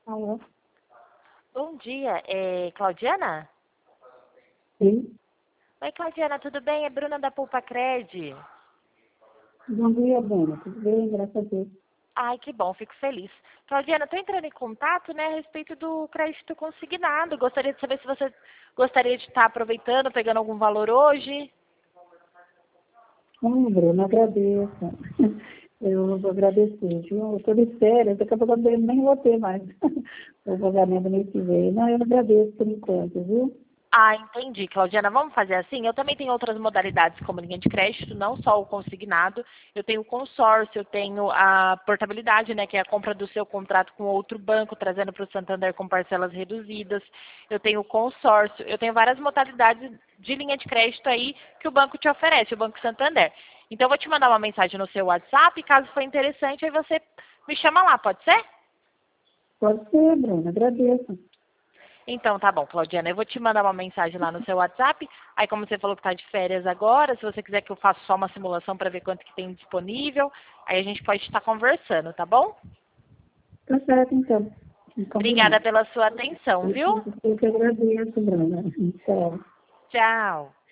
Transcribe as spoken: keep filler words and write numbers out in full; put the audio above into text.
Alô? Bom dia, é Claudiana? Sim. Oi, Claudiana, tudo bem? É Bruna da Poupa Cred. Bom dia, Bruna. Tudo bem? Graças a Deus. Ai, que bom, fico feliz. Claudiana, estou entrando em contato, né, a respeito do crédito consignado. Gostaria de saber se você gostaria de estar aproveitando, pegando algum valor hoje. Hum, Bruna, agradeço. Eu vou agradecer, viu? Eu estou de férias, daqui a pouco eu nem vou ter mais o pagamento mês que vem. Não, eu agradeço por enquanto, viu? Ah, entendi, Claudiana. Vamos fazer assim? Eu também tenho outras modalidades como linha de crédito, não só o consignado. Eu tenho o consórcio, eu tenho a portabilidade, né, que é a compra do seu contrato com outro banco, trazendo para o Santander com parcelas reduzidas. Eu tenho o consórcio, eu tenho várias modalidades de linha de crédito aí que o banco te oferece, o Banco Santander. Então, eu vou te mandar uma mensagem no seu WhatsApp, caso for interessante, aí você me chama lá, pode ser? Pode ser, Bruna, agradeço. Então, tá bom, Claudiana. Eu vou te mandar uma mensagem lá no seu WhatsApp. Aí, como você falou que está de férias agora, se você quiser que eu faça só uma simulação para ver quanto que tem disponível, aí a gente pode estar conversando, tá bom? Tá certo, então. Obrigada Combinado. pela sua atenção, viu? Eu que agradeço, Bruna. Tchau. Tchau.